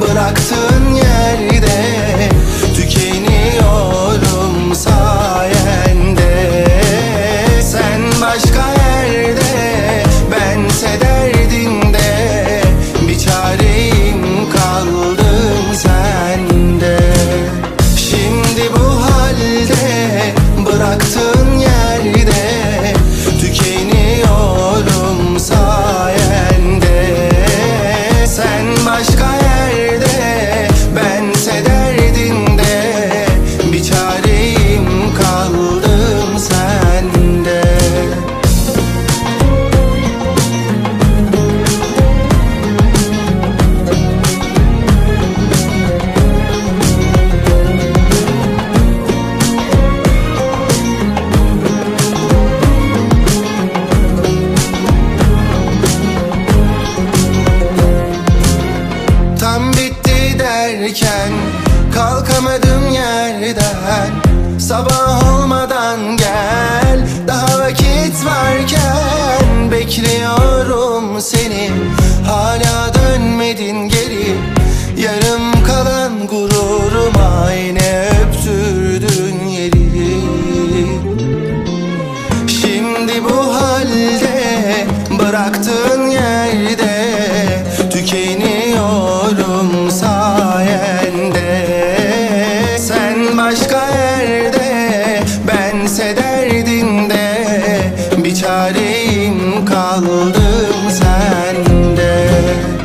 bıraktığın yerde tükeniyorum sayende. Sen başka yerde, bense derdinde, bir çareyim kaldım sende. Şimdi bu halde, bıraktığın yerde tükeniyorum sayende. Sen başka yerde, bense derdinde, bir çareyim kaldım sende. Tam bitti derken kalkamadım yerden. Sabah olmadan gel, daha vakit varken. Bekliyorum seni, hala dönmedin geri. Yarım kalan gururuma yine öptürdün yeri. Şimdi bu halde, bıraktığın yerde tükeniyorum sayende. Sen başka yerde, bense derdinde, bir çareyim kaldım sende.